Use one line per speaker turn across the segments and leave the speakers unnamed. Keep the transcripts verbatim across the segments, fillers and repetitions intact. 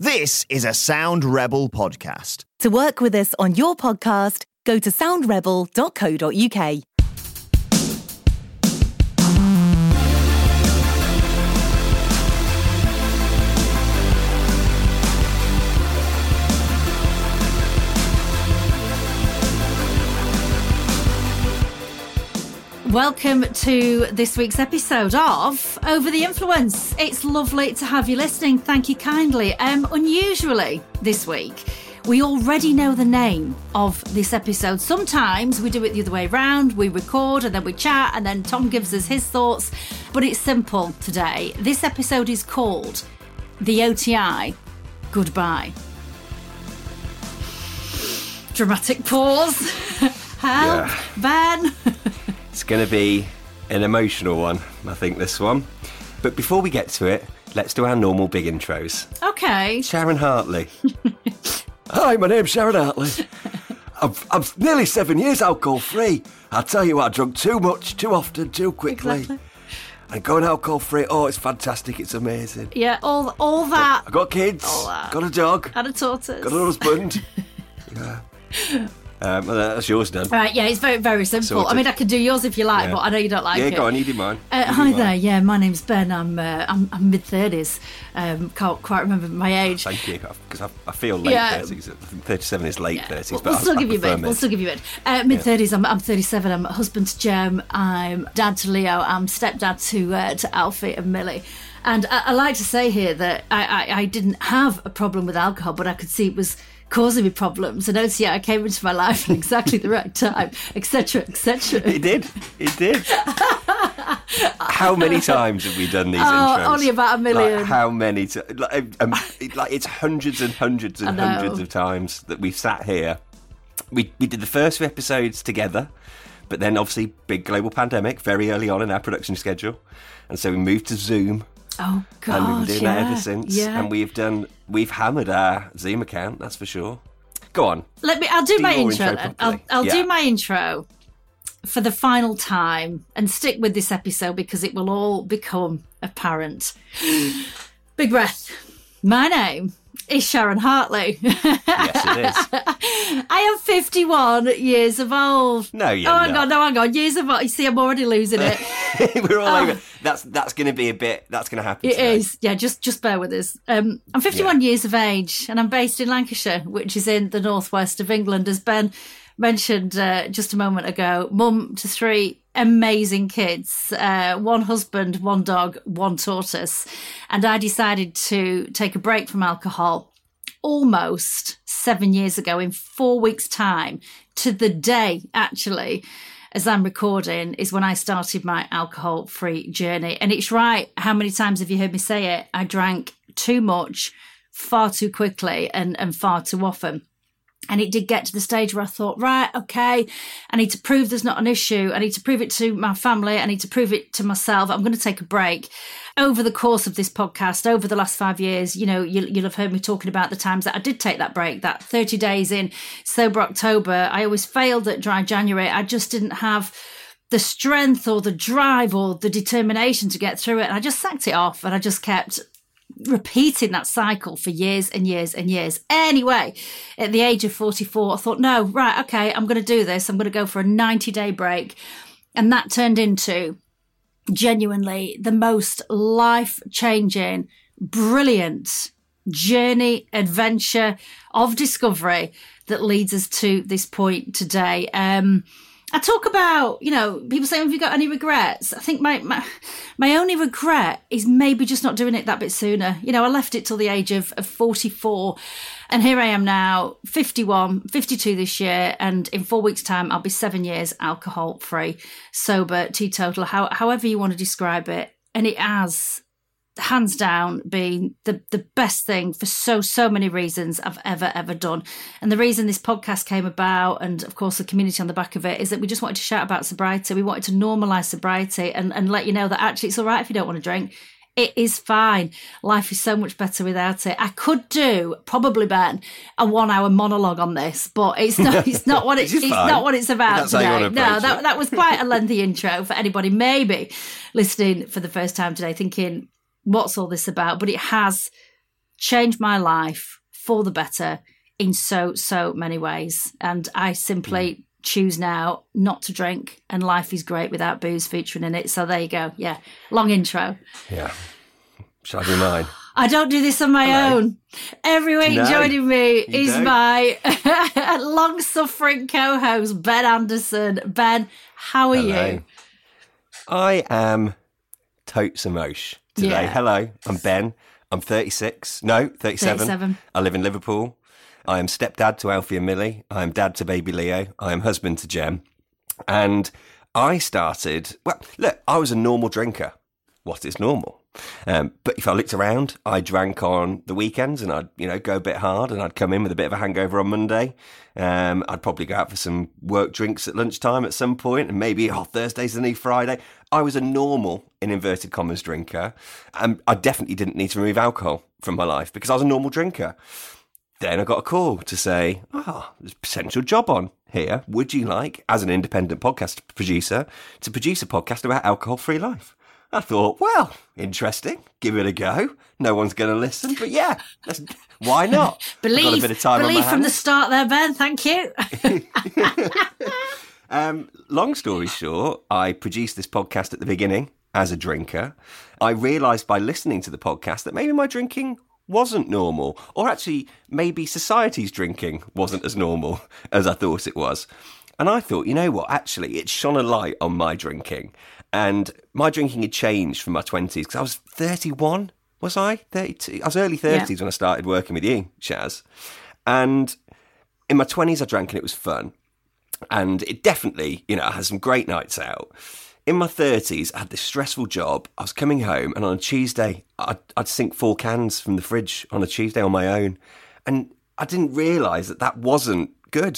This is a Sound Rebel podcast.
To work with us on your podcast, go to sound rebel dot co dot uk.
Welcome to this week's episode of Over the Influence. It's lovely to have you listening. Thank you kindly. Um, unusually this week, we already know the name of this episode. Sometimes we do it the other way around. We record and then we chat and then Tom gives us his thoughts. But it's simple today. This episode is called The O T I Goodbye. Dramatic pause. Help, yeah. Ben.
It's going to be an emotional one, I think, this one. But before we get to it, let's do our normal big intros.
Okay.
Sharon Hartley. Hi, my name's Sharon Hartley. I'm, I'm nearly seven years alcohol-free. I tell you what, I drunk too much, too often, too quickly.
Exactly.
And going alcohol-free, oh, it's fantastic, it's amazing.
Yeah, all all that.
I got kids,
All that.
got a dog,
And a tortoise.
got a husband. Yeah. Um, well, that's yours done.
Right, yeah, it's very, very simple.
Sorted.
I mean, I could do yours if you like,
Yeah.
but I know you don't like
yeah,
it.
go on, you do mine.
Uh,
You
hi
do mine.
there, yeah, my name's Ben. I'm uh, I'm, I'm mid thirties. Um, can't quite remember my age.
Thank you, because I, I feel late
Yeah.
thirties. thirty-seven is late
Yeah.
thirties,
We'll,
but
we'll
I,
still
I
give you
prefer
mid. We'll
mid.
still give you mid. Uh, mid thirties. I'm I'm thirty-seven. I'm husband to Jem. I'm dad to Leo. I'm stepdad to uh, to Alfie and Millie. And I, I like to say here that I, I I didn't have a problem with alcohol, but I could see it was causing me problems. And O T I came into my life at exactly the right time, et cetera, et cetera.
It did. It did. How many times have we done these
Oh,
intros?
only about a million.
Like, how many? T- like, um, it, like it's hundreds and hundreds and
I know.
hundreds of times that we've sat here. We we did the first few episodes together, but then obviously big global pandemic very early on in our production schedule, and so we moved to Zoom.
Oh God!
And we've been doing
yeah.
that ever since.
Yeah.
And we've done, we've hammered our Zoom account, that's for sure. Go on.
Let me. I'll do,
Do
my
your
intro.
intro
then.
properly.
I'll, I'll
Yeah.
do my intro for the final time and stick with this episode because it will all become apparent. Big breath. My name is Sharon Hartley.
Yes, it is.
I am fifty-one years of old.
No, you're
Oh, hang
not.
on, no, hang on. Years of old. You see, I'm already losing it.
We're all
Oh.
over. That's that's going to be a bit. That's going to happen.
It
today.
is, yeah. Just, just bear with us. Um, I'm fifty-one years of age, and I'm based in Lancashire, which is in the northwest of England, as Ben mentioned uh, just a moment ago. Mum to three amazing kids, uh, one husband, one dog, one tortoise, and I decided to take a break from alcohol almost seven years ago. In four weeks' time, to the day, actually, as I'm recording, is when I started my alcohol-free journey. And it's right. How many times have you heard me say it? I drank too much, far too quickly, and, and far too often. And it did get to the stage where I thought, right, okay, I need to prove there's not an issue. I need to prove it to my family. I need to prove it to myself. I'm going to take a break. Over the course of this podcast, over the last five years, you know, you, you'll have heard me talking about the times that I did take that break, that thirty days in Sober October. I always failed at Dry January. I just didn't have the strength or the drive or the determination to get through it. And I just sacked it off and I just kept repeating that cycle for years and years and years. Anyway, at the age of forty-four, I thought, no, right, okay, I'm going to do this. I'm going to go for a ninety-day break. And that turned into genuinely the most life-changing, brilliant journey, adventure of discovery that leads us to this point today. Um, I talk about, you know, people say, have you got any regrets? I think my, my my only regret is maybe just not doing it that bit sooner. You know, I left it till the age of, of forty-four. And here I am now, fifty-one, fifty-two this year. And in four weeks' time, I'll be seven years alcohol-free, sober, teetotal, how, however you want to describe it. And it has, hands down, been the, the best thing for so, so many reasons I've ever, ever done. And the reason this podcast came about, and of course the community on the back of it, is that we just wanted to shout about sobriety. We wanted to normalise sobriety and, and let you know that actually it's all right if you don't want to drink. It is fine. Life is so much better without it. I could do, probably, Ben, a one-hour monologue on this, but it's not. It's not what it's.
Which is
it's
fine.
not what it's about
That's how you
today.
want to
No,
approach
that
it.
that was quite a lengthy intro for anybody maybe listening for the first time today, thinking, "What's all this about?" But it has changed my life for the better in so, so many ways. And I simply mm. choose now not to drink, and life is great without booze featuring in it. So there you go. Yeah, long intro.
Yeah. Shall I do mine?
I don't do this on my
Hello.
own. Every week
No,
joining me is
don't.
my long-suffering co-host, Ben Anderson. Ben, how are
Hello.
you?
I am totes emosh today.
Yeah.
Hello, I'm Ben. I'm thirty-six. No, thirty-seven.
thirty-seven.
I live in Liverpool. I am stepdad to Alfie and Millie. I am dad to baby Leo. I am husband to Jem. And I started, well, look, I was a normal drinker. What is normal? Um, but if I looked around, I drank on the weekends and I'd, you know, go a bit hard and I'd come in with a bit of a hangover on Monday. Um, I'd probably go out for some work drinks at lunchtime at some point and maybe, oh, Thursday's the new Friday. I was a normal, in inverted commas, drinker. And I definitely didn't need to remove alcohol from my life because I was a normal drinker. Then I got a call to say, oh, there's a potential job on here. Would you like, as an independent podcast producer, to produce a podcast about alcohol-free life? I thought, well, interesting. Give it a go. No one's going to listen, but yeah, that's, why not?
Believe,
I've got a bit of time
believe
on my
from the
hands.
start there, Ben. Thank you.
um, long story short, I produced this podcast at the beginning as a drinker. I realised by listening to the podcast that maybe my drinking wasn't normal, or actually maybe society's drinking wasn't as normal as I thought it was. And I thought, you know what, actually, it shone a light on my drinking. And my drinking had changed from my twenties, because I was thirty-one, was I? thirty-two? I was early thirties yeah. when I started working with you, Shaz. And in my twenties, I drank and it was fun. And it definitely, you know, I had some great nights out. In my thirties, I had this stressful job. I was coming home, and on a Tuesday, I'd, I'd sink four cans from the fridge on a Tuesday on my own. And I didn't realise that that wasn't good.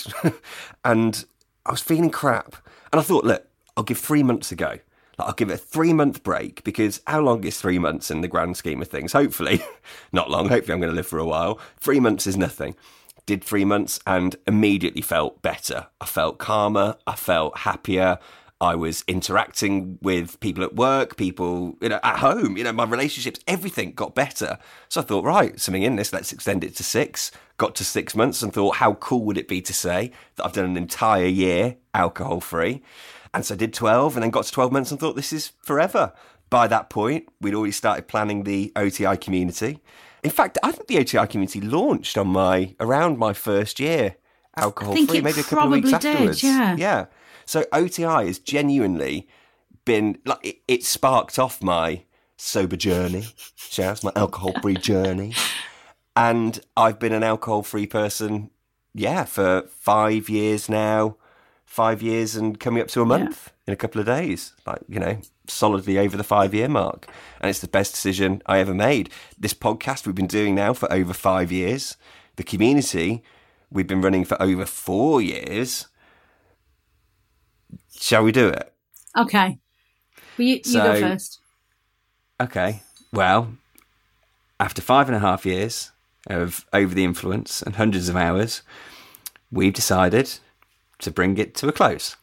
And I was feeling crap. And I thought, look, I'll give three months a go. Like, I'll give it a three-month break, because how long is three months in the grand scheme of things? Hopefully, not long. Hopefully I'm going to live for a while. Three months is nothing. Did three months and immediately felt better. I felt calmer. I felt happier. I was interacting with people at work, people, you know, at home, you know, my relationships, everything got better. So I thought, right, something in this, let's extend it to six. Got to six months and thought, how cool would it be to say that I've done an entire year alcohol-free? And so I did twelve, and then got to twelve months and thought, this is forever. By that point, we'd already started planning the O T I community. In fact, I think the O T I community launched on my around my first year alcohol-free, maybe a couple of weeks
did,
afterwards.
Yeah.
Yeah. So O T I has genuinely been, like, it, it sparked off my sober journey, Shaz, my alcohol-free journey. And I've been an alcohol-free person, yeah, for five years now. Five years and coming up to a month yeah. in a couple of days, like, you know, solidly over the five-year mark. And it's the best decision I ever made. This podcast we've been doing now for over five years. The community we've been running for over four years. Shall we do it?
Okay. Well, you, you
so,
go first.
Okay. Well, after five and a half years of Over the Influence and hundreds of hours, we've decided to bring it to a close.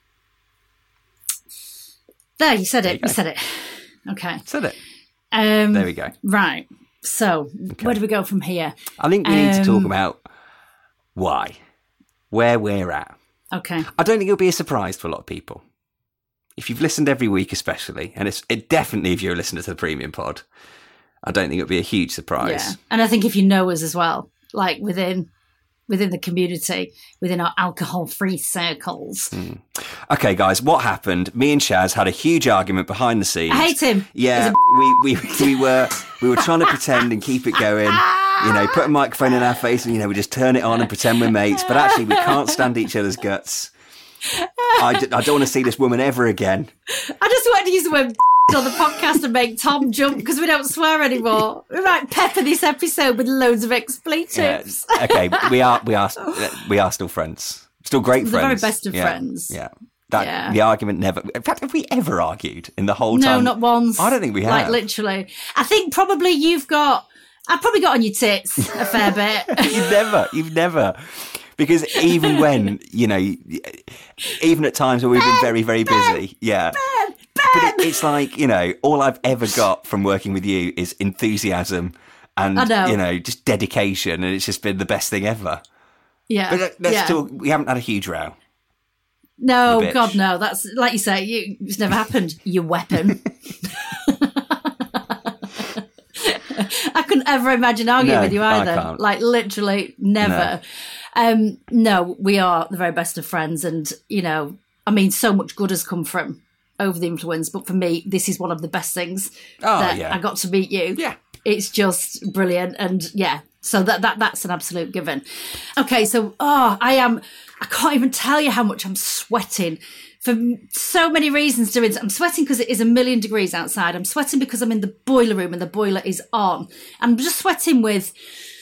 There, you said it.
You,
you said it. Okay.
Said it.
Um,
there we go.
Right. So,
okay.
Where do we go from here?
I think we
um,
need to talk about why, where we're at.
Okay.
I don't think it'll be a surprise to a lot of people. If you've listened every week, especially, and it's it definitely if you're a listener to the Premium Pod, I don't think it'll be a huge surprise.
Yeah. And I think if you know us as well, like within within the community, within our alcohol-free circles.
Mm. Okay, guys, what happened? Me and Shaz had a huge argument behind the scenes.
I hate him.
Yeah, a- we, we we were we were trying to pretend and keep it going. You know, put a microphone in our face and, you know, we just turn it on and pretend we're mates. But actually, we can't stand each other's guts. I, d- I don't want to see this woman ever again.
I just wanted to use the word on the podcast and make Tom jump because we don't swear anymore. We might pepper this episode with loads of expletives.
Yeah. Okay, we are we are we are still friends, still great
the
friends,
the very best of
yeah.
friends.
Yeah, that
yeah.
the argument never. In fact, have we ever argued in the whole
no,
time?
No, not once.
I don't think we have.
Like literally, I think probably you've got. I've probably got on your tits a fair bit.
You've never, you've never. Because even when, you know, even at times when we've been very, very busy, yeah.
Ben, Ben.
But it, it's like, you know, all I've ever got from working with you is enthusiasm and,
I know.
you know, just dedication. And it's just been the best thing ever.
Yeah.
But let- let's
yeah.
talk. We haven't had a huge row.
No,
You bitch.
God, no. That's like you say. You, it's never happened. You weapon. I couldn't ever imagine arguing
No,
with you
I
either.
can't.
Like literally, never. No. Um, no, we are the very best of friends, and you know, I mean, so much good has come from Over the Influence. But for me, this is one of the best things
Oh,
that
yeah.
I got to meet you.
Yeah.
It's just brilliant, and yeah. So that that that's an absolute given. Okay, so oh, I am. I can't even tell you how much I'm sweating for so many reasons. Doing I'm sweating because it is a million degrees outside. I'm sweating because I'm in the boiler room and the boiler is on. I'm just sweating with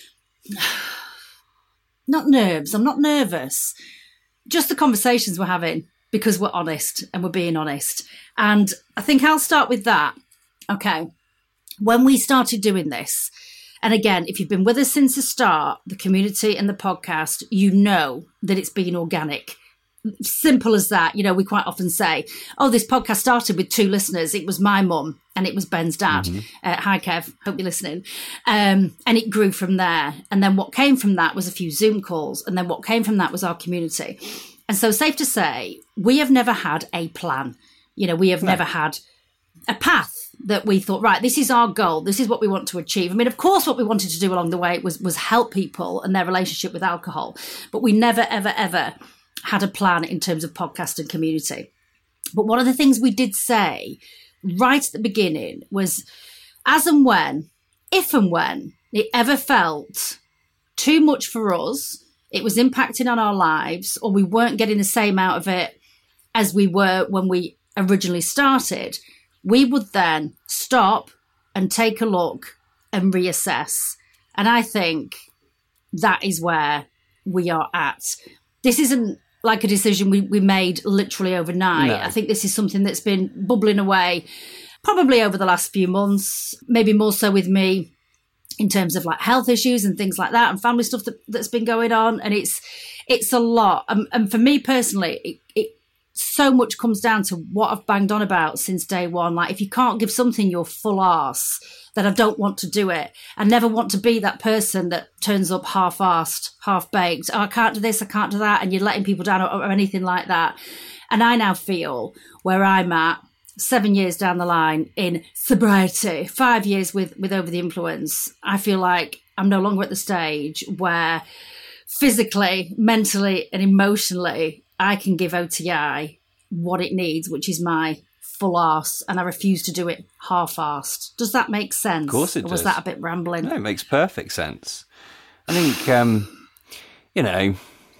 not nerves. I'm not nervous. Just the conversations we're having because we're honest and we're being honest. And I think I'll start with that. Okay, when we started doing this. And again, if you've been with us since the start, the community and the podcast, you know that it's been organic. Simple as that. You know, we quite often say, oh, this podcast started with two listeners. It was my mum and it was Ben's dad. Mm-hmm. Uh, hi, Kev. Hope you're listening. Um, and it grew from there. And then what came from that was a few Zoom calls. And then what came from that was our community. And so safe to say, we have never had a plan. You know, we have no. never had a path that we thought, right, this is our goal. This is what we want to achieve. I mean, of course, what we wanted to do along the way was was help people and their relationship with alcohol. But we never, ever, ever had a plan in terms of podcast and community. But one of the things we did say right at the beginning was as and when, if and when it ever felt too much for us, it was impacting on our lives, or we weren't getting the same out of it as we were when we originally started, we would then stop and take a look and reassess. And I think that is where we are at. This isn't like a decision we, we made literally overnight. No. I think this is something that's been bubbling away probably over the last few months, maybe more so with me in terms of like health issues and things like that and family stuff that, that's been going on. And it's it's a lot. And, and for me personally, it, it so much comes down to what I've banged on about since day one. Like, if you can't give something your full arse, then I don't want to do it. I never want to be that person that turns up half-arsed, half-baked. Oh, I can't do this, I can't do that, and you're letting people down or, or anything like that. And I now feel where I'm at, seven years down the line in sobriety, five years with, with Over the Influence, I feel like I'm no longer at the stage where physically, mentally, and emotionally, I can give O T I what it needs, which is my full arse, and I refuse to do it half-arsed. Does that make sense?
Of course it does.
Or was that a bit rambling?
No, it makes perfect sense. I think, um, you know,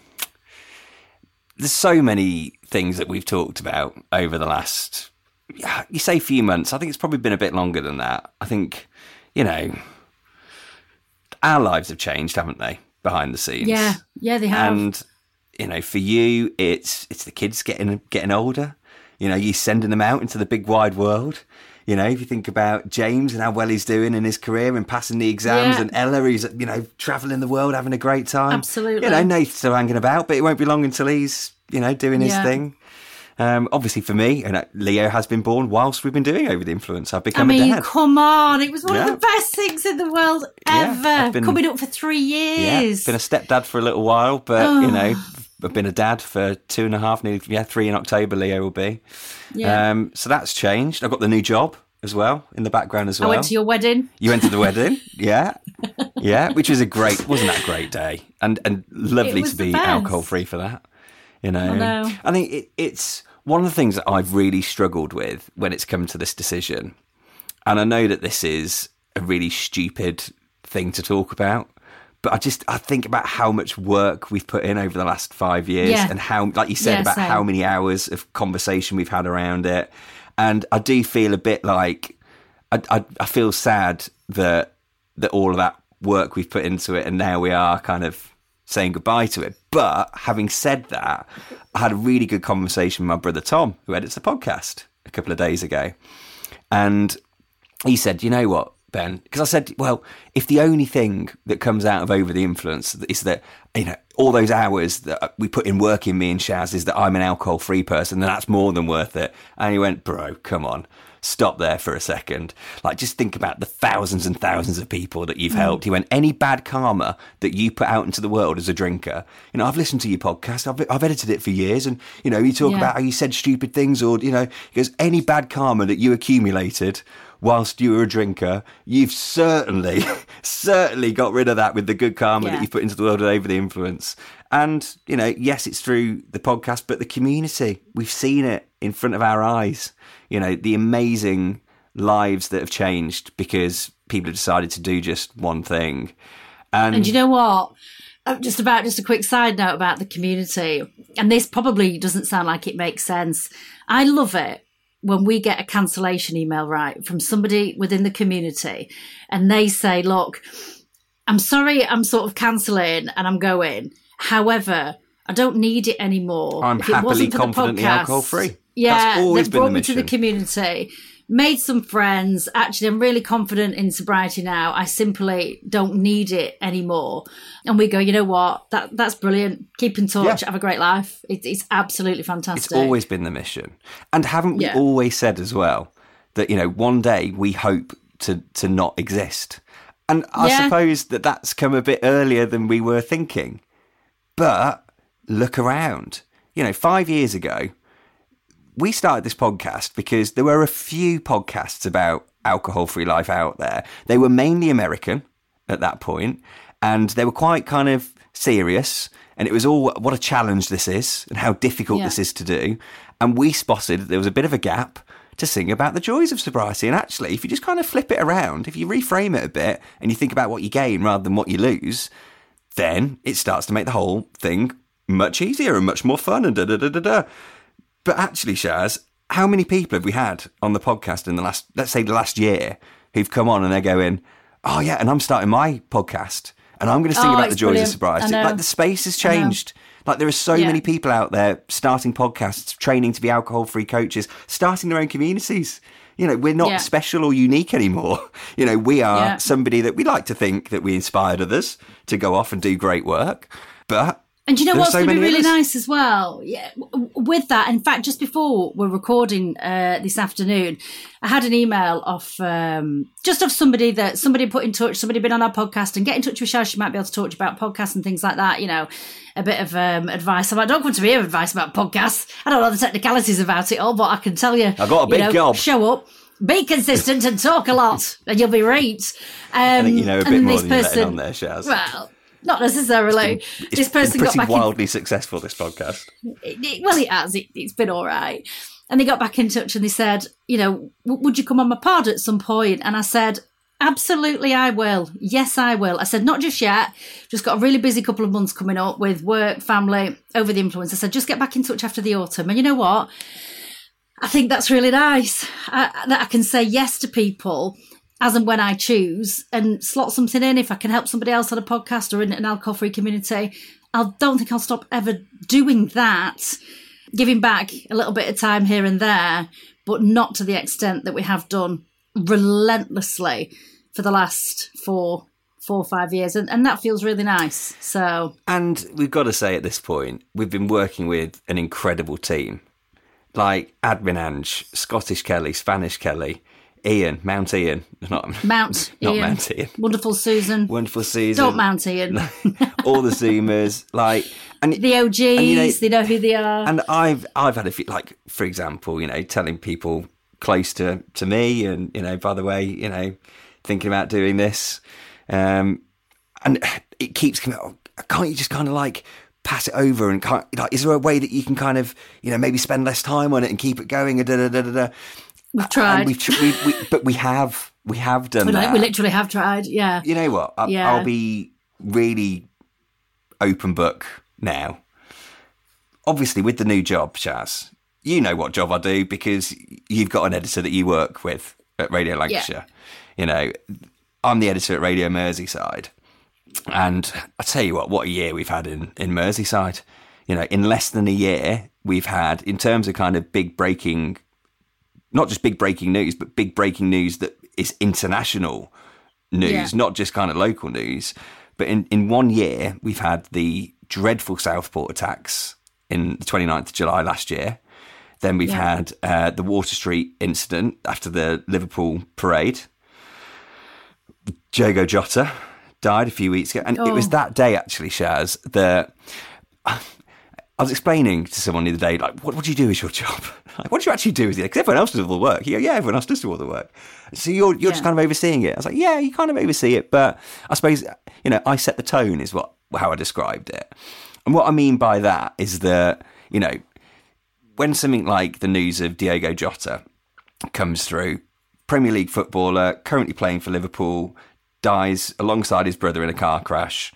there's so many things that we've talked about over the last, you say few months, I think it's probably been a bit longer than that. I think, you know, our lives have changed, haven't they, behind the scenes?
Yeah, yeah, they have.
And you know, for you, it's it's the kids getting getting older. You know, you sending them out into the big wide world. You know, if you think about James and how well he's doing in his career and passing the exams,
yeah.
and Ella, who's, you know, travelling the world, having a great time.
Absolutely.
You know, Nate's still hanging about, but it won't be long until he's, you know, doing his
yeah.
thing. Um, obviously for me, and Leo has been born whilst we've been doing Over the Influence. I've become
I mean,
a dad.
come on. It was one
Yeah.
of the best things in the world ever.
Yeah, been,
Coming up for three years.
Yeah, been a stepdad for a little while, but,
oh.
you know, I've been a dad for two and a half, nearly, yeah, three in October, Leo will be.
Yeah.
Um, so that's changed. I've got the new job as well, in the background as well.
I went to your wedding.
You went to the wedding, yeah. Yeah, which was a great, wasn't that a great day? And and lovely to be alcohol-free for that, you know.
I know.
I think it, it's one of the things that I've really struggled with when it's come to this decision. And I know that this is a really stupid thing to talk about, but I just, I think about how much work we've put in over the last five years
yeah.
and how, like you said,
yeah,
about
same.
how many hours of conversation we've had around it. And I do feel a bit like, I, I, I feel sad that that all of that work we've put into it and now we are kind of saying goodbye to it. But having said that, I had a really good conversation with my brother Tom, who edits the podcast, a couple of days ago. And he said, you know what, Ben? Because I said, well, if the only thing that comes out of Over the Influence is that, you know, all those hours that we put in working, me and Shaz, is that I'm an alcohol-free person, then that's more than worth it. And he went, bro, come on. stop there for a second. Like, just think about the thousands and thousands of people that you've helped. He went, any bad karma that you put out into the world as a drinker, you know, I've listened to your podcast, I've, I've edited it for years, and, you know, you talk
Yeah.
about how you said stupid things, or, you know, he goes, any bad karma that you accumulated whilst you were a drinker, you've certainly, certainly got rid of that with the good karma
Yeah.
that you've put into the world over the influence. And, you know, yes, it's through the podcast, but the community, we've seen it in front of our eyes. You know, the amazing lives that have changed because people have decided to do just one thing. And,
And you know what? Uh, Just about just a quick side note about the community, and this probably doesn't sound like it makes sense. I love it when we get a cancellation email, right, from somebody within the community, and they say, look, I'm sorry, I'm sort of cancelling and I'm going. However, I don't need it anymore.
I'm
If it
happily,
wasn't for the
confidently
podcast-
alcohol-free.
Yeah,
That's always
they've
been
brought
the
me to the
mission.
community, made some friends. Actually, I'm really confident in sobriety now. I simply don't need it anymore. And we go, you know what? That that's brilliant. Keep in touch.
Yeah.
Have a great life. It, it's absolutely fantastic.
It's always been the mission. And haven't we
Yeah.
always said as well that, you know, one day we hope to, to not exist? And I
Yeah.
suppose that that's come a bit earlier than we were thinking. But look around. You know, five years ago, we started this podcast because there were a few podcasts about alcohol-free life out there. They were mainly American at that point, and they were quite kind of serious. And it was all, what a challenge this is and how difficult
Yeah.
this is to do. And we spotted there was a bit of a gap to sing about the joys of sobriety. And actually, if you just kind of flip it around, if you reframe it a bit and you think about what you gain rather than what you lose, then it starts to make the whole thing much easier and much more fun and da da da da da. But actually, Shaz, how many people have we had on the podcast in the last, let's say the last year, who've come on and they're going, oh yeah, and I'm starting my podcast and I'm going to sing
Oh,
about the
it's
joys
brilliant.
of sobriety.
I know.
Like, the space has changed. Like, there are so
Yeah.
many people out there starting podcasts, training to be alcohol-free coaches, starting their own communities. You know, we're not
Yeah.
special or unique anymore. You know, we are
Yeah.
somebody that we like to think that we inspired others to go off and do great work. But
And you know
there are
what's
so
going to be
many
really
others.
nice as well? Yeah, w- with that, in fact, just before we're recording uh, this afternoon, I had an email off um, just of somebody that somebody put in touch, somebody been on our podcast, and get in touch with Shaz. She might be able to talk to you about podcasts and things like that. You know, a bit of um, advice. I'm like, don't come to me with advice about podcasts. I don't know the technicalities about it all, but I can tell you.
I've got a big
you know,
job.
Show up. Be consistent and talk a lot, and you'll be right. Um,
I think you know a
and
bit more
this
than you're letting
person-
on there, Shaz.
Well, not necessarily.
It's
this person
been
got
pretty
back in
wildly successful, this podcast.
it, it- well, it has. It, it's been all right. And they got back in touch and they said, you know, w- would you come on my pod at some point? And I said, absolutely, I will. Yes, I will. I said, not just yet. Just got a really busy couple of months coming up with work, family, over the influence. I said, just get back in touch after the autumn. And you know what? I think that's really nice I, that I can say yes to people as and when I choose and slot something in. If I can help somebody else on a podcast or in an alcohol-free community, I don't think I'll stop ever doing that, giving back a little bit of time here and there, but not to the extent that we have done relentlessly for the last four, four or five years. And, and that feels really nice. So,
And we've got to say at this point, we've been working with an incredible team. Like Admin Ange, Scottish Kelly, Spanish Kelly, Ian, Mount Ian. Not
Mount
not
Ian,
Mount Ian.
wonderful Susan.
Wonderful season.
Don't Mount Ian.
All the Zoomers. Like, and
The O Gs,
and, you know,
they know who they are.
And I've I've had a few, like, for example, you know, telling people close to, to me and, you know, by the way, you know, thinking about doing this. Um, and it keeps coming, oh, can't you just kind of like pass it over and can't, like, is there a way that you can kind of, you know, maybe spend less time on it and keep it going? And da, da, da, da, da.
We've tried.
And we've, tr- we, we, but we have, we have done
we,
that.
like, we literally have tried, yeah.
You know what? I,
Yeah.
I'll be really open book now. Obviously, with the new job, Shaz, you know what job I do because you've got an editor that you work with at Radio Lancashire. You know, I'm the editor at Radio Merseyside. And I tell you what, what a year we've had in, in Merseyside. You know, in less than a year, we've had, in terms of kind of big breaking, not just big breaking news, but big breaking news that is international news,
Yeah.
not just kind of local news. But in, in one year, we've had the dreadful Southport attacks in the twenty-ninth of July last year. Then we've
Yeah.
had uh, the Water Street incident after the Liverpool parade. Diogo Jota died a few weeks ago. And it was
Oh.
that day, actually, Shaz, that I was explaining to someone the other day, like, what, what do you do as your job? Like, what do you actually do? Because everyone else does all the work. You go, yeah, everyone else does do all the work. So you're you're just
Yeah.
kind of overseeing it. I was like, yeah, you kind of oversee it. But I suppose, you know, I set the tone is what how I described it. And what I mean by that is that, you know, when something like the news of Diogo Jota comes through, Premier League footballer, currently playing for Liverpool, dies alongside his brother in a car crash,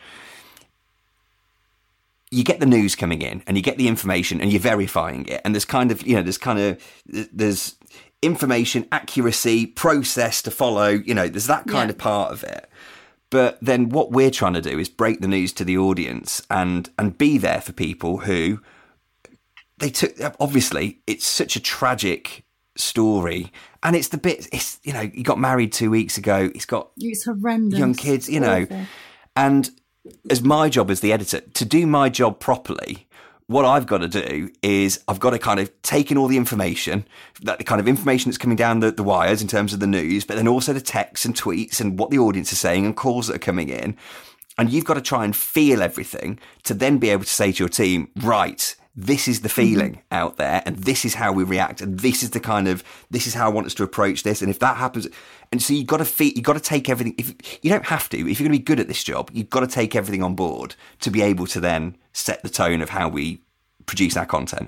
you get the news coming in and you get the information and you're verifying it. And there's kind of, you know, there's kind of, there's information, accuracy, process to follow, you know, there's that kind
Yeah.
of part of it. But then what we're trying to do is break the news to the audience and, and be there for people who they took, obviously it's such a tragic story. And it's the bit, it's, you know, he got married two weeks ago. He's got
It's horrendous.
young kids, you know,
Awful.
and as my job as the editor, to do my job properly, what I've got to do is I've got to kind of take in all the information, that the kind of information that's coming down the, the wires in terms of the news, but then also the texts and tweets and what the audience is saying and calls that are coming in. And you've got to try and feel everything to then be able to say to your team, right, this is the feeling mm-hmm. out there and this is how we react and this is the kind of, this is how I want us to approach this. And if that happens, and so you've got to feel, you've got to take everything, if you don't have to, if you're going to be good at this job, you've got to take everything on board to be able to then set the tone of how we produce our content.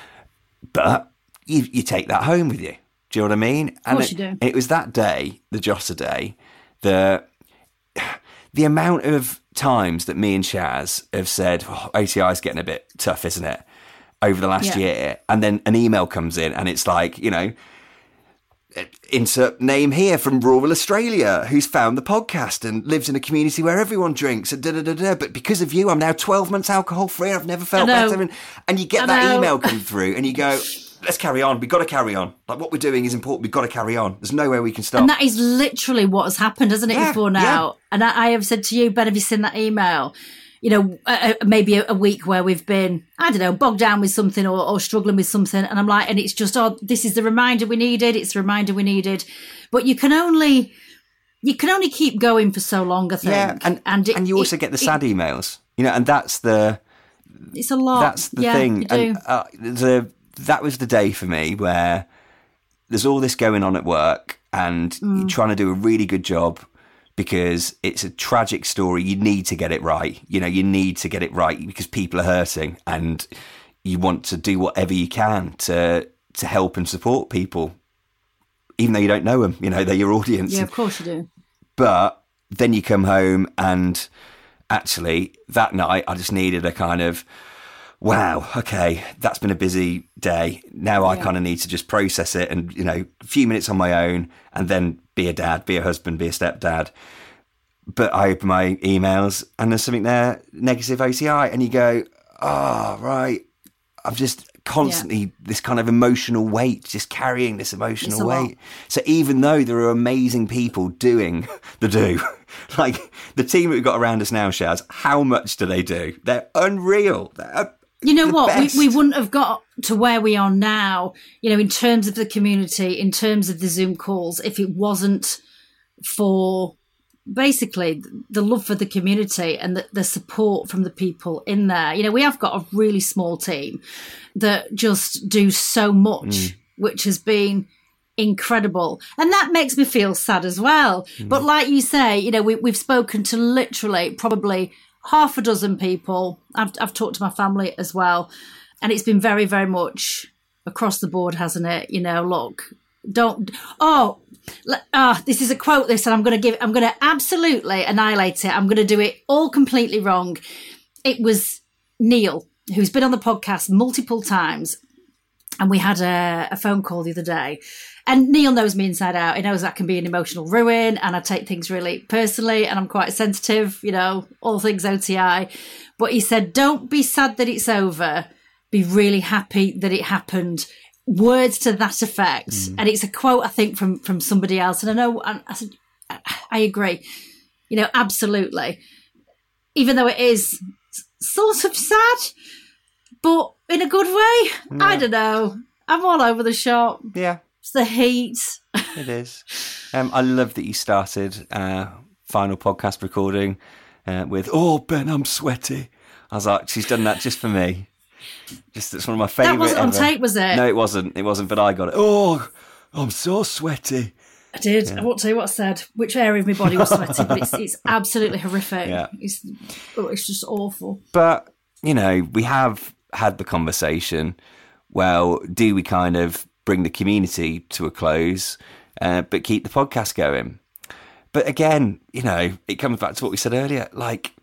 But you, you take that home with you. Do you know what I mean?
Of course
and
you
it,
do.
it was that day, the Jota day, the, the amount of times that me and Shaz have said, oh, O T I is getting a bit tough, isn't it? Over the last
Yeah.
year. And then an email comes in and it's like, you know, insert name here from rural Australia who's found the podcast and lives in a community where everyone drinks and da da da da. But because of you, I'm now twelve months alcohol free. I've never felt
I know.
better. And, and you get
I
that
know.
email come through and you go, let's carry on. We've got to carry on. Like what we're doing is important. We've got to carry on. There's no way we can stop.
And that is literally what has happened, hasn't it,
Yeah,
before now? And I, I have said to you, Ben, have you seen that email? You know, uh, uh, maybe a, a week where we've been, I don't know, bogged down with something or, or struggling with something. And I'm like, and it's just, oh, this is the reminder we needed. It's the reminder we needed. But you can only, you can only keep going for so long, I think.
yeah, and
and, it,
and you also
it,
get the
it,
sad emails, you know, and that's the
It's a lot.
that's the
yeah,
thing.
You do.
And uh, the that was the day for me where there's all this going on at work and
Mm.
you're trying to do a really good job because it's a tragic story. You need to get it right. You know, you need to get it right because people are hurting and you want to do whatever you can to to help and support people, even though you don't know them. You know, they're your audience.
Yeah, of course you do.
But then you come home and actually that night I just needed a kind of, wow, okay, that's been a busy day. Now I
Yeah.
kind of need to just process it and, you know, a few minutes on my own and then be a dad, be a husband, be a stepdad. But I open my emails and there's something there, negative O T I, and you go, oh, right, I'm just constantly yeah. this kind of emotional weight, just carrying this emotional weight. Lot. So even though there are amazing people doing the do, like the team we've got around us now, Shaz, how much do they do? They're unreal. They're
You know what?
Best.
We, we wouldn't have got to where we are now, you know, in terms of the community, in terms of the Zoom calls, if it wasn't for basically the love for the community and the, the support from the people in there. You know, we have got a really small team that just do so much, mm. which has been incredible. And that makes me feel sad as well. Mm. But like you say, you know, we, we've spoken to literally probably half a dozen people. I've, I've talked to my family as well. And it's been very, very much across the board, hasn't it? You know, look, don't, oh, oh this is a quote this, and I'm going to give, I'm going to absolutely annihilate it. I'm going to do it all completely wrong. It was Neil, who's been on the podcast multiple times. And we had a, a phone call the other day. And Neil knows me inside out. He knows that can be an emotional ruin and I take things really personally and I'm quite sensitive, you know, all things O T I. But he said, don't be sad that it's over. Be really happy that it happened. Words to that effect. Mm. And it's a quote, I think, from, from somebody else. And I know, I, I said, I agree. You know, absolutely. Even though it is sort of sad, but in a good way. Yeah. I don't know. I'm all over the shop.
Yeah.
It's the heat.
It is. Um, I love that you started uh, final podcast recording uh, with, oh, Ben, I'm sweaty. I was like, she's done that just for me. Just It's one of my favourite
That wasn't on
ever.
tape, was it?
No, it wasn't. It wasn't, but I got it. Oh, I'm so sweaty.
I did.
Yeah.
I won't tell you what I said, which area of my body was sweating, but it's, it's absolutely horrific.
Yeah.
It's, oh, it's just awful.
But, you know, we have had the conversation, well, do we kind of bring the community to a close, uh, but keep the podcast going? But again, you know, it comes back to what we said earlier, like...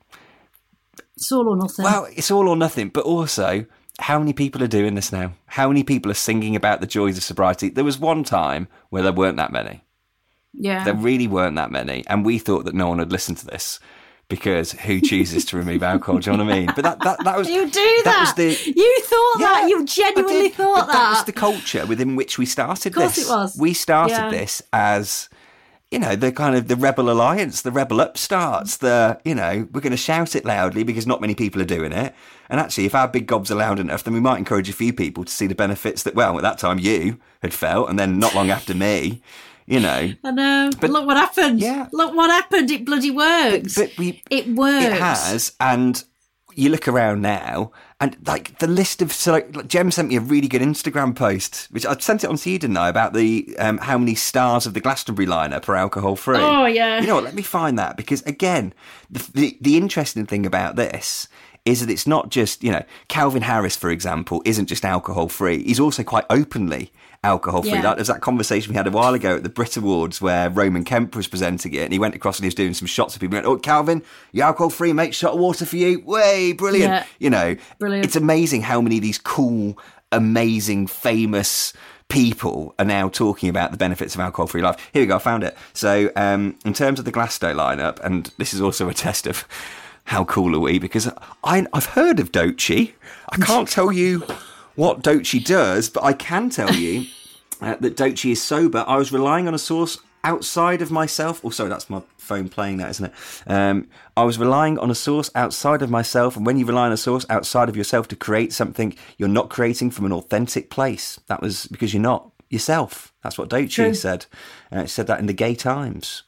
It's all or nothing.
Well, it's all or nothing, but also... How many people are doing this now? How many people are singing about the joys of sobriety? There was one time where there weren't that many.
Yeah.
There really weren't that many. And we thought that no one would listen to this because who chooses to remove alcohol? Do you know what I mean? But that, that, that was...
You do that?
That was the,
you thought
yeah,
that? You
I
genuinely
did,
thought
but
that?
That was the culture within which we started this.
Of course it was.
We started
Yeah.
this as... You know, the kind of the rebel alliance, the rebel upstarts, the, you know, we're going to shout it loudly because not many people are doing it. And actually, if our big gobs are loud enough, then we might encourage a few people to see the benefits that, well, at that time you had felt, and then not long after me, you know.
I know.
But-
Look what happened.
Yeah.
Look what happened. It bloody works.
But we,
it works.
It has, and you look around now, and like the list of, so like, Jem sent me a really good Instagram post, which I sent it on to you, didn't I, about the um, how many stars of the Glastonbury lineup are alcohol free.
Oh, yeah.
You know what? Let me find that, because again, the, the the interesting thing about this is that it's not just, you know, Calvin Harris, for example, isn't just alcohol free. He's also quite openly alcohol free.
Yeah.
Like, there's that conversation we had a while ago at the Brit Awards where Roman Kemp was presenting it, and he went across and he was doing some shots of people. He went, oh, Calvin, you alcohol free, mate, shot of water for you. Way, brilliant.
Yeah.
You know,
Brilliant.
It's amazing how many of these cool, amazing, famous people are now talking about the benefits of alcohol-free life. Here we go, I found it. So um, in terms of the Glasgow lineup, and this is also a test of how cool are we, because I, I've heard of Doechii. I can't tell you what Doechii does, but I can tell you uh, that Doechii is sober. I was relying on a source outside of myself. Oh, sorry, that's my phone playing that, isn't it? Um, I was relying on a source outside of myself, and when you rely on a source outside of yourself to create something, you're not creating from an authentic place. That was because you're not yourself. That's what Doechii
True.
said. Uh, it said that in the Gay Times.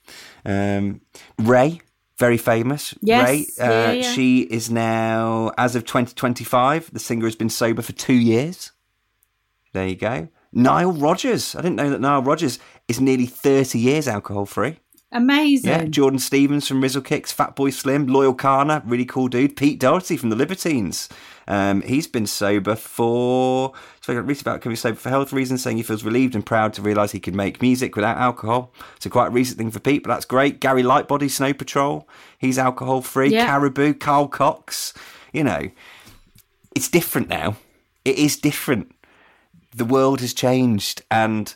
Um, Ray, very famous.
Yes.
Ray, uh,
Yeah, yeah.
she is now, as of twenty twenty-five, the singer has been sober for two years. There you go. Nile Rodgers. I didn't know that Nile Rodgers is nearly thirty years alcohol free.
Amazing.
Yeah, Jordan Stevens from Rizzle Kicks, Fatboy Slim, Loyal Kana, really cool dude. Pete Doherty from the Libertines. Um, he's been sober for, so I got recently about becoming sober for health reasons, saying he feels relieved and proud to realise he could make music without alcohol. It's a quite a recent thing for Pete, but that's great. Gary Lightbody, Snow Patrol, he's alcohol free.
Yeah.
Caribou, Carl Cox. You know, it's different now. It is different. The world has changed, and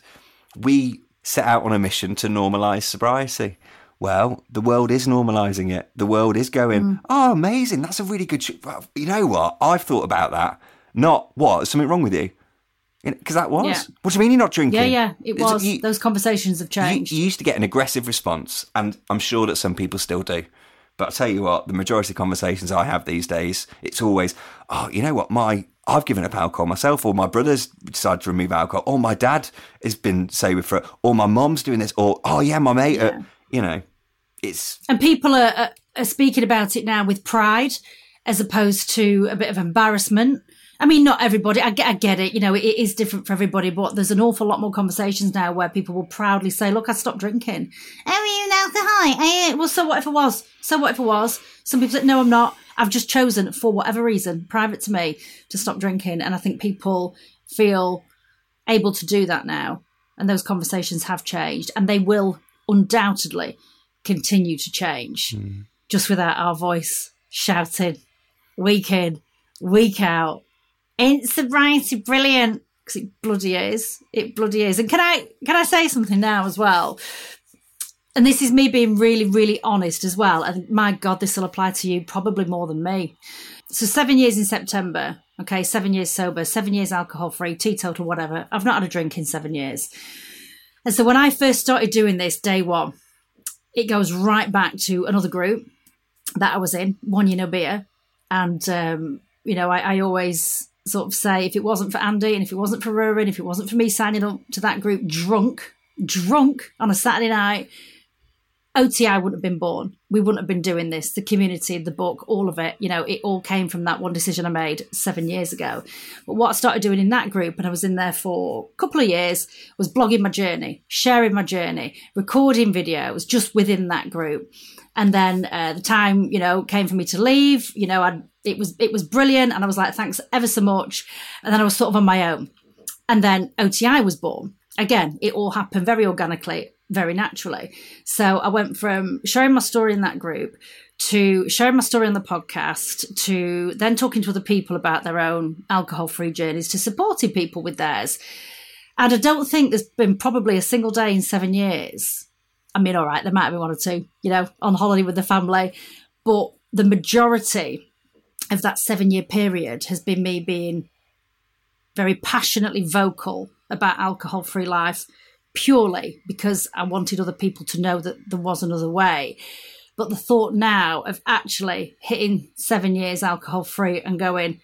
we set out on a mission to normalise sobriety. Well, the world is normalising it. The world is going, mm. oh, amazing, that's a really good... Sh- well, you know what? I've thought about that. Not, what, is something wrong with you? Because that was.
Yeah.
What do you mean you're not drinking?
Yeah, yeah, it
It's-
was.
you-
Those conversations have
you,
changed.
you used to get an aggressive response, and I'm sure that some people still do. But I'll tell you what, the majority of conversations I have these days, it's always, oh, you know what, my... I've given up alcohol myself, or my brother's decided to remove alcohol, or my dad has been sober for it, or my mom's doing this, or, oh yeah, my mate,
Yeah.
uh, you know, it's...
And people are, are, are speaking about it now with pride as opposed to a bit of embarrassment. I mean, not everybody, I get, I get it, you know, it is different for everybody, but there's an awful lot more conversations now where people will proudly say, look, I stopped drinking. Oh, are you an alcoholic? Eh, well, so what if I was? So what if I was? Some people say, no, I'm not. I've just chosen, for whatever reason, private to me, to stop drinking. And I think people feel able to do that now. And those conversations have changed. And they will undoubtedly continue to change, mm. just without our voice shouting week in, week out. Ain't sobriety brilliant? Because it bloody is. It bloody is. And can I can I say something now as well? And this is me being really, really honest as well. And my God, this will apply to you probably more than me. So seven years in September. Okay, seven years sober, seven years alcohol-free, teetotal, whatever. I've not had a drink in seven years. And so when I first started doing this, day one, it goes right back to another group that I was in, One You Know Beer. And, um, you know, I, I always sort of say, if it wasn't for Andy and if it wasn't for Rowan, if it wasn't for me signing up to that group drunk, drunk on a Saturday night, O T I wouldn't have been born. We wouldn't have been doing this. The community, the book, all of it, you know, it all came from that one decision I made seven years ago. But what I started doing in that group, and I was in there for a couple of years, was blogging my journey, sharing my journey, recording videos just within that group. And then uh, the time, you know, came for me to leave. You know, I it was it was brilliant. And I was like, thanks ever so much. And then I was sort of on my own. And then O T I was born. Again, it all happened very organically, very naturally. So I went from sharing my story in that group to sharing my story on the podcast to then talking to other people about their own alcohol-free journeys to supporting people with theirs. And I don't think there's been probably a single day in seven years. I mean, all right, there might have been one or two, you know, on holiday with the family. But the majority of that seven-year period has been me being very passionately vocal about alcohol-free life, purely because I wanted other people to know that there was another way. But the thought now of actually hitting seven years alcohol-free and going,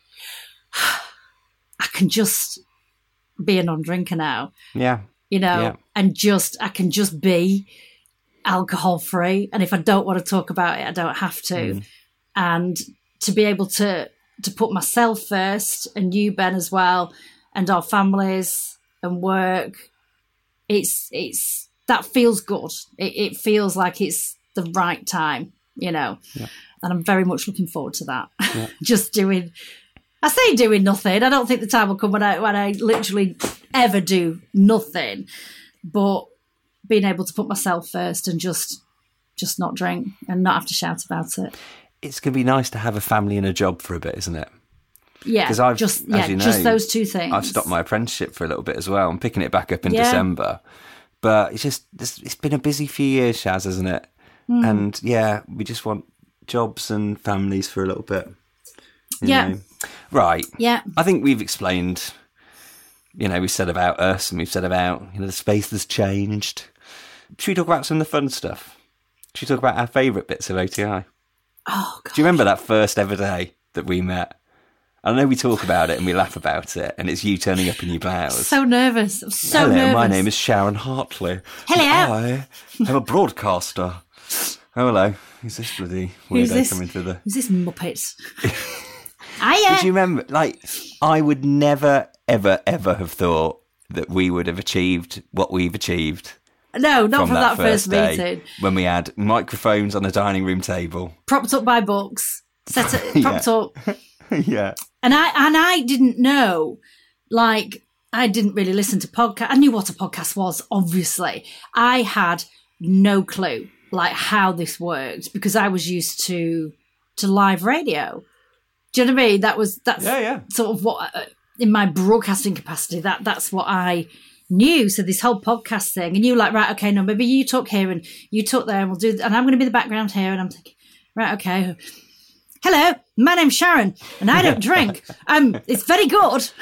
I can just be a non-drinker now.
Yeah.
You know,
yeah.
and just, I can just be alcohol-free. And if I don't want to talk about it, I don't have to. Mm. And to be able to, to put myself first, and you, Ben, as well, and our families and work, it's it's that feels good. It, it feels like it's the right time, you know. Yeah. And I'm very much looking forward to that. Yeah. Just doing, I say doing nothing. I don't think the time will come when I when I literally ever do nothing, but being able to put myself first and just just not drink and not have to shout about it.
It's going to be nice to have a family and a job for a bit, isn't it?
Yeah,
because I've
just yeah,
you know,
just those two things.
I've stopped my apprenticeship for a little bit as well. I'm picking it back up in
yeah.
December, but it's just it's been a busy few years, Shaz, hasn't it? Mm. And yeah, we just want jobs and families for a little bit.
Yeah,
know. Right.
Yeah,
I think we've explained. You know, we've said about us, and we've said about you know the space has changed. Should we talk about some of the fun stuff? Should we talk about our favourite bits of O T I?
Oh, gosh.
Do you remember that first ever day that we met? I know we talk about it and we laugh about it, and it's you turning up in your blouse.
So nervous. I'm so
Hello,
nervous.
my name is Sharon Hartley.
Hello.
I am a broadcaster. Oh, hello. Who's this bloody
Who's
weirdo
this?
coming through the...
Who's this muppet? Hiya.
Did you remember, like, I would never, ever, ever have thought that we would have achieved what we've achieved.
No, not from, from that, that first,
first day,
meeting.
When we had microphones on the dining room table.
Propped up by books. Set it, propped up.
Yeah.
And I and I didn't know, like, I didn't really listen to podcasts. I knew what a podcast was, obviously. I had no clue, like, how this worked, because I was used to to live radio. Do you know what I mean? That was, that's
yeah, yeah.
sort of what, uh, in my broadcasting capacity, that that's what I knew. So this whole podcast thing, and you were like, right, okay, no, maybe you talk here and you talk there, and we'll do, and I'm going to be the background here. And I'm thinking, right, okay. Hello, my name's Sharon, and I don't drink. Um, it's very good.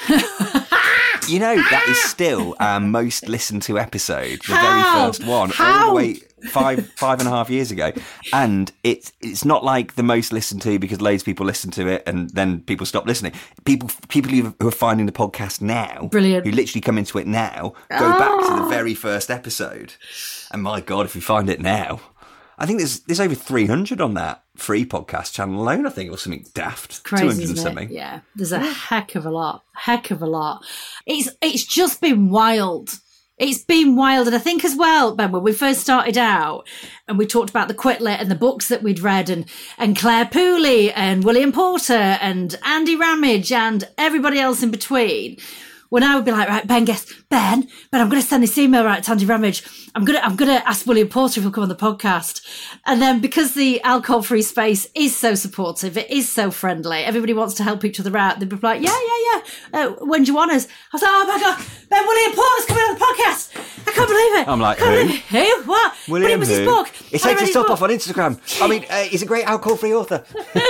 You know, that is still our most listened to episode, the
How?
very first one,
How?
all the way five five and a half years ago. And it's it's not like the most listened to because loads of people listen to it and then people stop listening. People people who are finding the podcast now,
Brilliant,
who literally come into it now, go
oh.
back to the very first episode. And my God, if we find it now, I think there's there's over three hundred on that free podcast channel alone, I think, or something daft.
Crazy,
two hundred
isn't
and
it?
something.
Yeah, there's a heck of a lot, heck of a lot. It's it's just been wild. It's been wild. And I think as well, Ben, when we first started out and we talked about the Quitlet and the books that we'd read and, and Claire Pooley and William Porter and Andy Ramage and everybody else in between, when I would be like, right, Ben, guess, Ben, Ben, I'm going to send this email right to Andy Ramage. I'm going to, I'm going to ask William Porter if he'll come on the podcast. And then because the alcohol-free space is so supportive, it is so friendly, everybody wants to help each other out. They'd be like, yeah, yeah, yeah. Uh, when do you want us? I was like, oh my God, Ben, William Porter's coming on the podcast. I can't believe it.
I'm like,
who?
who?
Who? What?
William
but it was
who?
his book.
It
I
takes
read
his
his
top
book.
off on Instagram. I mean, uh, he's a great alcohol-free author.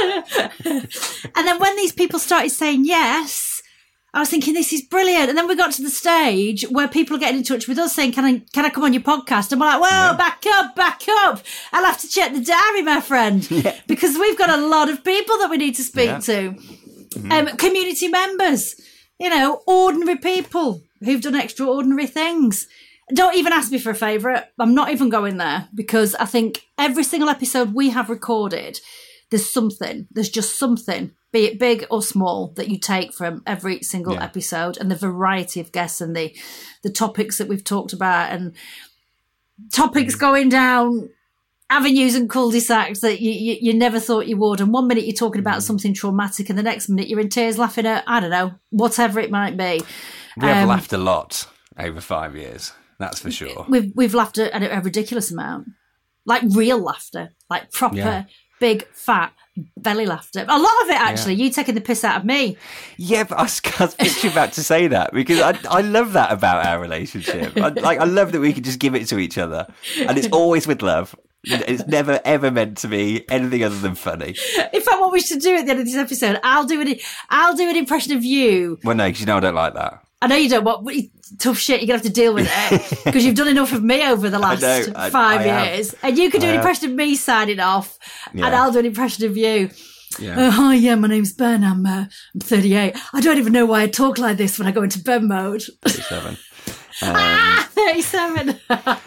And then when these people started saying yes, I was thinking, this is brilliant. And then we got to the stage where people are getting in touch with us saying, can I can I come on your podcast? And we're like, whoa, yeah. back up, back up. I'll have to check the diary, my friend. Yeah. Because we've got a lot of people that we need to speak yeah. to. Mm-hmm. Um, community members, you know, ordinary people who've done extraordinary things. Don't even ask me for a favourite. I'm not even going there, because I think every single episode we have recorded, there's something, there's just something, be it big or small, that you take from every single yeah. episode, and the variety of guests and the the topics that we've talked about, and topics going down avenues and cul-de-sacs that you, you, you never thought you would. And one minute you're talking about something traumatic, and the next minute you're in tears laughing at, I don't know, whatever it might be.
We have
um,
laughed a lot over five years. That's for sure.
We've we've laughed at a, a ridiculous amount, like real laughter, like proper
yeah.
big fat belly laughter. A lot of it, actually. Yeah. You taking the piss out of me.
Yeah, but I was, I was literally about to say that, because I I love that about our relationship. I, like I love that we can just give it to each other, and it's always with love. It's never ever meant to be anything other than funny.
In fact, what we should do at the end of this episode, I'll do an I'll do an impression of you.
Well, no, because you know I don't like that.
I know you don't. What tough shit? You're gonna have to deal with it, because you've done enough of me over the last
I know, I,
five
I
years,
have.
and you can do
I
an
have.
impression of me signing off,
Yeah.
and I'll do an impression of you.
Yeah.
Uh, hi, yeah, my name's Ben. I'm uh, I'm thirty-eight. I don't even know why I talk like this when I go into Ben mode.
thirty-seven. Um,
ah, thirty-seven.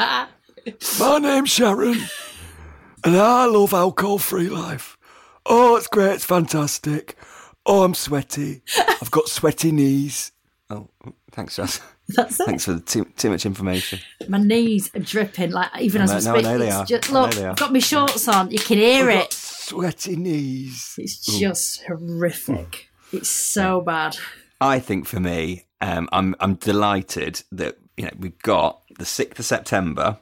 My name's Sharon, and I love alcohol-free life. Oh, it's great. It's fantastic. Oh, I'm sweaty. I've got sweaty knees.
oh, thanks, Joss.
That's it.
Thanks for the too, too much information.
My knees are dripping, like even
No,
as
no,
we
I
speak.
know they
It's
are.
just,
I know
look,
they are.
I've got my shorts on. You can hear
I've
it.
got sweaty knees.
It's just horrific. It's so bad.
I think for me, um, I'm I'm delighted that you know we've got the sixth of September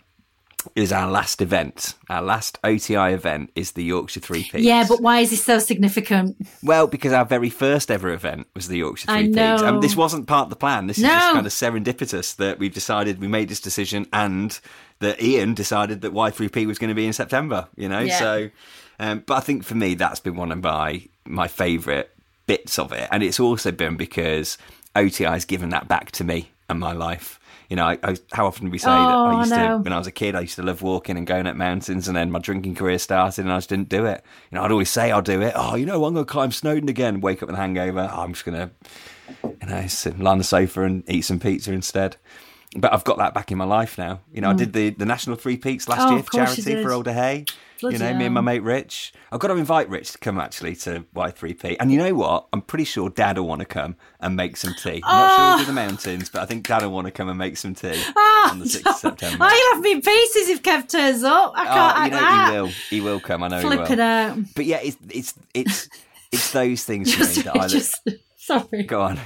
is our last event. Our last O T I event is the Yorkshire Three Peaks.
Yeah, but why is this so significant?
Well, because our very first ever event was the Yorkshire Three
I
Peaks.
know.
And this wasn't part of the plan. This is
No.
just kind of serendipitous that we've decided, we made this decision, and that Ian decided that Y three P was going to be in September, you know?
Yeah.
So, um, but I think for me, that's been one of my, my favourite bits of it. And it's also been because O T I has given that back to me and my life. You know, I, I, how often do we say that
Oh,
I used
I
to,
know.
when I was a kid, I used to love walking and going up mountains, and then my drinking career started and I just didn't do it. You know, I'd always say I'll do it. Oh, you know, I'm going to climb Snowdon again, wake up with a hangover. Oh, I'm just going to, you know, sit, lie on the sofa and eat some pizza instead. But I've got that back in my life now. You know, I did the, the National Three Peaks last
Oh,
year
of
for
course you
charity
did.
for Older Hay.
Bloody
you know, me and my
hell.
mate Rich. I've got to invite Rich to come actually to Y three P. And you know what? I'm pretty sure Dad will want to come and make some tea. I'm not sure he'll do the mountains, but I think Dad will want to come and make some tea
Oh,
on the sixth of September.
Oh, you'll have me in pieces if Kev turns up. I can't
Oh,
act
you know
that.
he will. He will come. I know
Flipping
he will.
out.
But yeah, it's it's it's it's those things for me
Just,
that I look.
just, sorry.
Go on.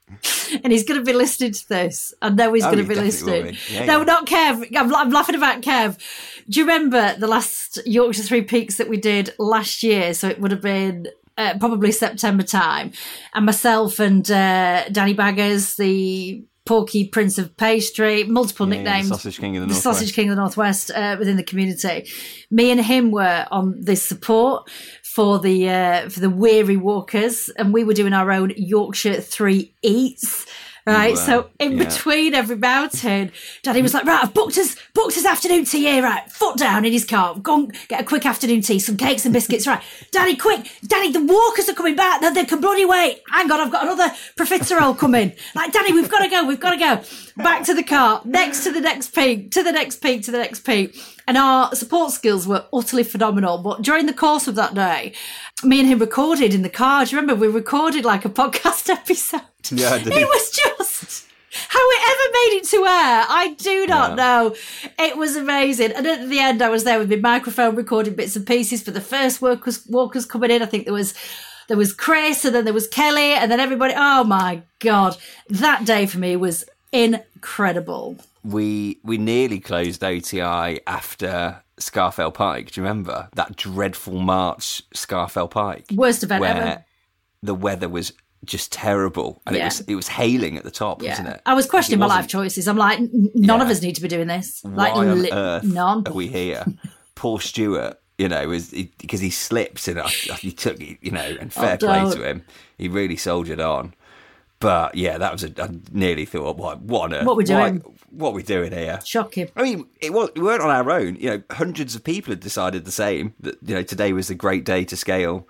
And he's going to be listening to this. I know he's
Oh,
going to
he
be
definitely will
listening.
be. Yeah,
no,
yeah.
not Kev. I'm, I'm laughing about Kev. Do you remember the last Yorkshire Three Peaks that we did last year? So it would have been uh, probably September time. And myself and uh, Danny Baggers, the Porky Prince of Pastry, multiple
Yeah, yeah, the
nicknames.
Sausage King of the
The
Northwest.
Sausage King of the Northwest uh, within the community. Me and him were on this support for the uh, for the weary walkers, and we were doing our own Yorkshire Three Eats. Right,
were,
so in
yeah.
between every mountain, Daddy was like, right, I've booked his, booked his afternoon tea here, right, foot down in his car, go and get a quick afternoon tea, some cakes and biscuits, right. Daddy, quick, Daddy, the walkers are coming back, they, they can bloody wait. Hang on, I've got another profiterole coming. Like, Daddy, we've got to go, we've got to go. Back to the car, next to the next peak, to the next peak, to the next peak. And our support skills were utterly phenomenal. But during the course of that day, me and him recorded in the car. Do you remember? We recorded like a podcast episode.
Yeah, I did.
It was just how it ever made it to air. I do not
Yeah.
know. It was amazing. And at the end, I was there with my microphone recording bits and pieces for the first workers, walkers coming in. I think there was there was Chris, and then there was Kelly, and then everybody. Oh my God. That day for me was incredible.
We we nearly closed O T I after Scarfell Pike. Do you remember that dreadful March Scarfell Pike?
Worst event
where
ever.
the weather was just terrible, and
Yeah.
it was it was hailing at the top,
Yeah.
wasn't it?
I was questioning
It
my
wasn't-
life choices. I'm like, n- none of
Yeah.
us need to be doing this.
Why
Like,
on
li-
earth
none.
are we here? Poor Stuart, you know, was because he slipped and I- he took, you know, and fair
Oh,
play
don't.
to him. He really soldiered on. But yeah, that was a. I nearly thought, what, what on earth?
What we
Why-
doing?
What we doing here?
Shocking.
I mean, it was we weren't on our own. You know, hundreds of people had decided the same. That you know, today was the great day to scale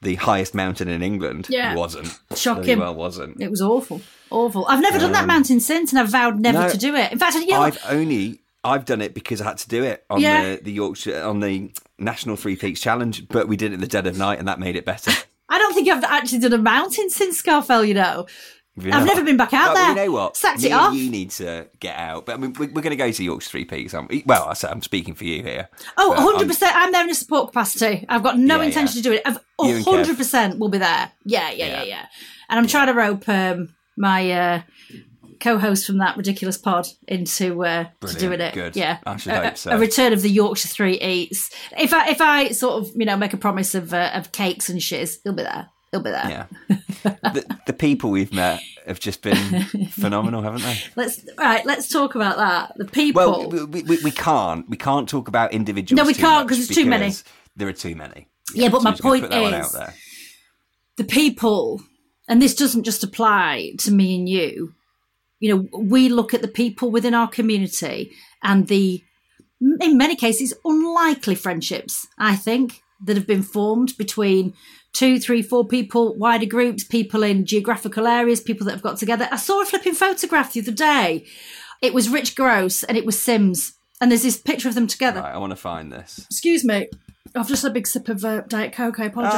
the highest mountain in England.
Yeah.
It wasn't.
Shocking.
Very well wasn't.
It was awful. Awful. I've never done that mountain since, and I've vowed never
no,
to do it. In fact, you know,
I've only I've done it because I had to do it on
Yeah.
the, the Yorkshire on the National Three Peaks Challenge, but we did it in the dead of night, and that made it better.
I don't think I've actually done a mountain since Scarfell, you know.
Yeah.
I've never been back out
Well,
there.
you know what?
Sacked
Me
it
and
off.
You need to get out. But I mean, we're, we're going to go to Yorkshire Three Peaks. aren't we? Well, I say I'm speaking for you here.
Oh,
But
one hundred
I'm-
percent. I'm there in a support capacity. I've got no
Yeah,
intention
yeah.
to do it. I've
You and Kev.
one hundred percent will be there. Yeah, yeah, yeah,
Yeah.
yeah. And I'm trying to rope um, my uh, co-host from that ridiculous pod into uh, to
Brilliant.
doing it.
Good.
Yeah,
I should
a,
hope so.
a return of the Yorkshire Three Eats. If I if I sort of you know make a promise of uh, of cakes and shiz, he'll be there. He'll be there.
Yeah. the, the people we've met have just been phenomenal, haven't they?
Let's right. Let's talk about that. The people.
Well, we, we, we can't. We can't talk about individuals.
No, we
too
can't,
much
'cause there's too many.
because There are too many.
Yeah, but
so
my
I'm just gonna
point
put that one
is-
out there.
the people, and this doesn't just apply to me and you, you know, we look at the people within our community and the, in many cases, unlikely friendships, I think, that have been formed between two, three, four people, wider groups, people in geographical areas, people that have got together. I saw a flipping photograph the other day. It was Rich Gross and it was Sims. And there's this picture of them together.
Right, I want to find this.
Excuse me. I've just had a big sip of uh, Diet Coke. I apologise.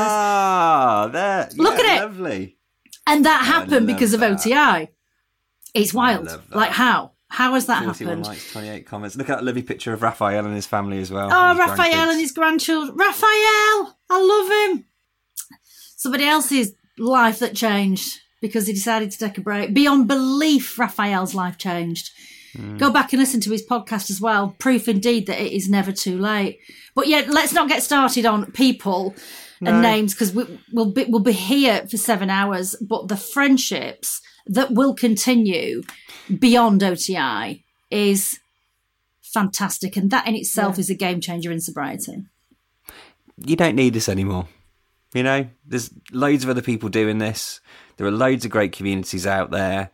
Ah, there.
Look
Yeah,
at it.
Lovely.
And that
I
happened
love
because of
that.
O T I. It's wild.
love that.
Like how? How has that
forty-one
happened?
likes, twenty-eight comments. Look at that lovely picture of Raphael and his family as well.
Oh,
his
Raphael
grandkids.
and his grandchildren. Raphael! I love him. Somebody else's life that changed because he decided to take a break. Beyond belief, Raphael's life changed.
Mm.
Go back and listen to his podcast as well. Proof indeed that it is never too late. But yeah, let's not get started on people and names because we, we'll be we'll be here for seven hours. But the friendships that will continue beyond O T I is fantastic, and that in itself is a game changer in sobriety.
You don't need us anymore. You know, there's loads of other people doing this. There are loads of great communities out there.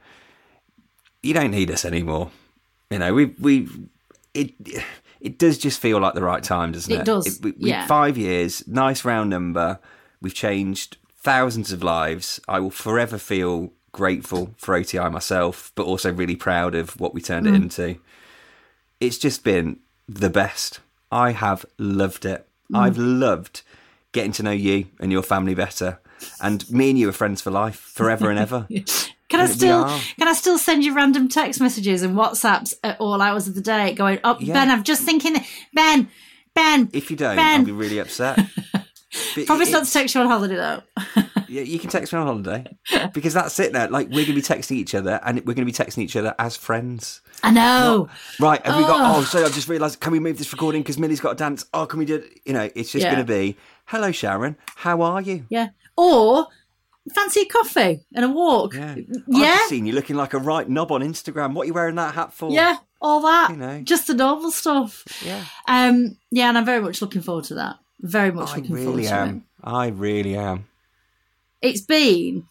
You don't need us anymore. You know, we we it it does just feel like the right time, doesn't it?
It does,
we, we,
yeah.
Five years, nice round number. We've changed thousands of lives. I will forever feel grateful for O T I myself, but also really proud of what we turned
Mm.
it into. It's just been the best. I have loved it.
Mm.
I've loved getting to know you and your family better. And me and you are friends for life, forever and ever.
Can I
We
still
are.
can I still send you random text messages and WhatsApps at all hours of the day going, oh,
Yeah.
Ben, I'm just thinking, Ben, Ben,
If you don't,
Ben.
I'll be really upset. But
Promise not to
it's-
text you on holiday though.
Yeah, you can text me on holiday because that's it now. Like, we're going to be texting each other and we're going to be texting each other as friends.
I know.
Right, have we got,
Oh.
oh, so I've just realised, can we move this recording because Millie's got to dance? Oh, can we do it? You know, it's just
Yeah.
going to be, hello, Sharon, how are you?
Yeah. Or fancy a coffee and a walk.
Yeah.
Yeah.
I've just seen you looking like a right knob on Instagram. What are you wearing that hat for?
Yeah, all that.
You know.
Just the normal stuff.
Yeah.
Um, yeah, and I'm very much looking forward to that. Very much
I
looking forward
really
to
am.
it.
I really am.
It's been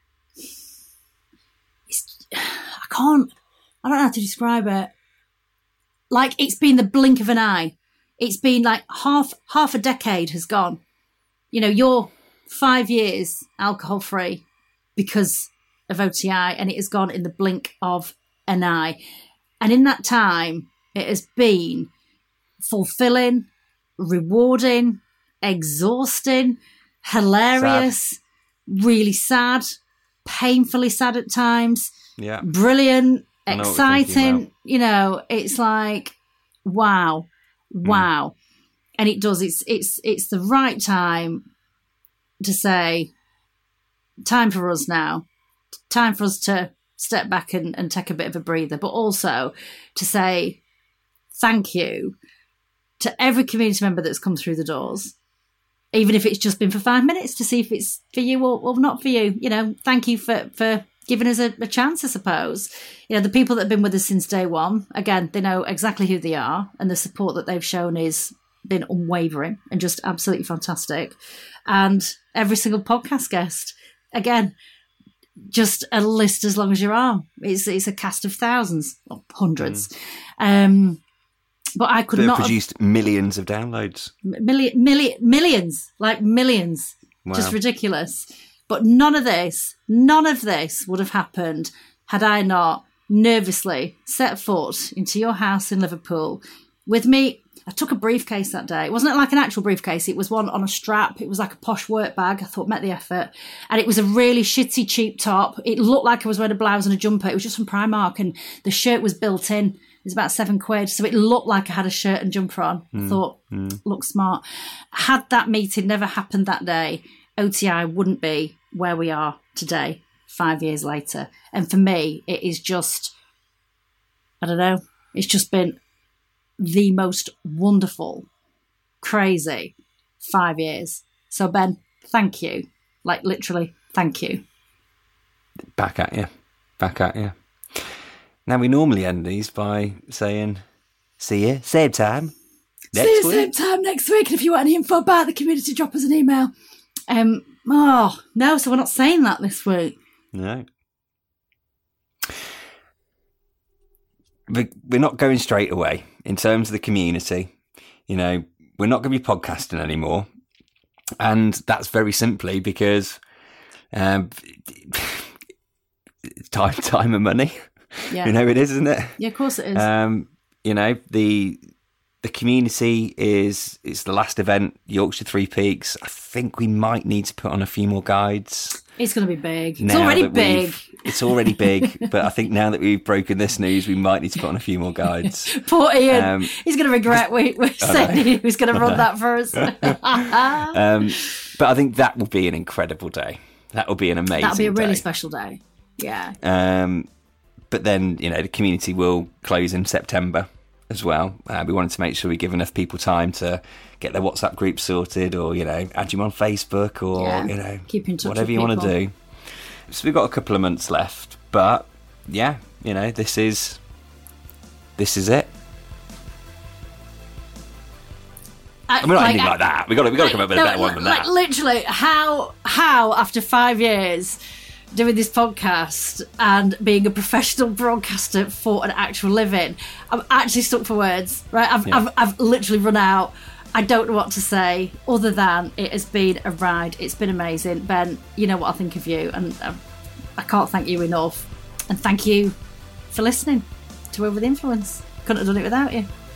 it's, I can't I don't know how to describe it. Like, it's been the blink of an eye. It's been like half half a decade has gone. You know, you're five years alcohol free because of O T I, and it has gone in the blink of an eye. And in that time, it has been fulfilling, rewarding, exhausting, hilarious, really sad, painfully sad at times,
Yeah.
brilliant,
I know what you're thinking
exciting.
about.
You know, it's like, wow, wow. And it does, it's it's it's the right time to say, time for us now. Time for us to step back and, and take a bit of a breather, but also to say thank you to every community member that's come through the doors, even if it's just been for five minutes to see if it's for you or, or not for you. You know, thank you for, for giving us a, a chance, I suppose. You know, the people that have been with us since day one, again, they know exactly who they are, and the support that they've shown is been unwavering and just absolutely fantastic. And every single podcast guest, again, just a list as long as your arm. It's it's a cast of thousands, or hundreds. Mm. Um, but I could
They've
not have,
produced millions of downloads.
million, million, millions, like millions.
Wow.
Just ridiculous. But none of this, none of this would have happened had I not nervously set foot into your house in Liverpool with me. I took a briefcase that day. It wasn't like an actual briefcase. It was one on a strap. It was like a posh work bag. I thought, met the effort. And it was a really shitty, cheap top. It looked like I was wearing a blouse and a jumper. It was just from Primark, and the shirt was built in. It was about seven quid. So it looked like I had a shirt and jumper on. Mm. I thought, mm. look smart. Had that meeting never happened that day, O T I wouldn't be where we are today, five years later. And for me, it is just, I don't know, it's just been the most wonderful, crazy five years. So, Ben, thank you. Like, literally, thank you.
Back at you. Back at you. Now, we normally end these by saying, see you, same time next
see you
week.
same time next week. And if you want any info about the community, drop us an email. Um, oh, no, so we're not saying that this week.
No. We're not going straight away in terms of the community. You know, we're not going to be podcasting anymore. And that's very simply because um, time, time and money.
Yeah.
You know, it is, isn't it?
Yeah, of course it is.
Um, you know, the the community is it's the last event, Yorkshire Three Peaks. I think we might need to put on a few more guides.
It's going to be big. It's
Now
already
that
big.
we've- It's already big, but I think now that we've broken this news, we might need to put on a few more guides.
Poor Ian.
Um,
He's going to regret we, we said he was going to run that for us.
Um, but I think that will be an incredible day. That will be an amazing
That'll be a really
day.
special day. Yeah.
Um, but then, you know, the community will close in September as well. Uh, we wanted to make sure we give enough people time to get their WhatsApp group sorted, or, you know, add you on Facebook, or,
Yeah.
you know,
Keep in touch
whatever
with
you want to
people.
do. So we've got a couple of months left, but yeah, you know, this is this is it.
I,
I mean, not ending like that. We got to we got to come up with a
no,
better one than
like,
that.
Literally, how how after five years doing this podcast and being a professional broadcaster for an actual living, I'm actually stuck for words. Right, I've
Yeah.
I've, I've literally run out. I don't know what to say other than it has been a ride. It's been amazing. Ben, you know what I think of you, and I, I can't thank you enough. And thank you for listening to Over the Influence. Couldn't have done it without you.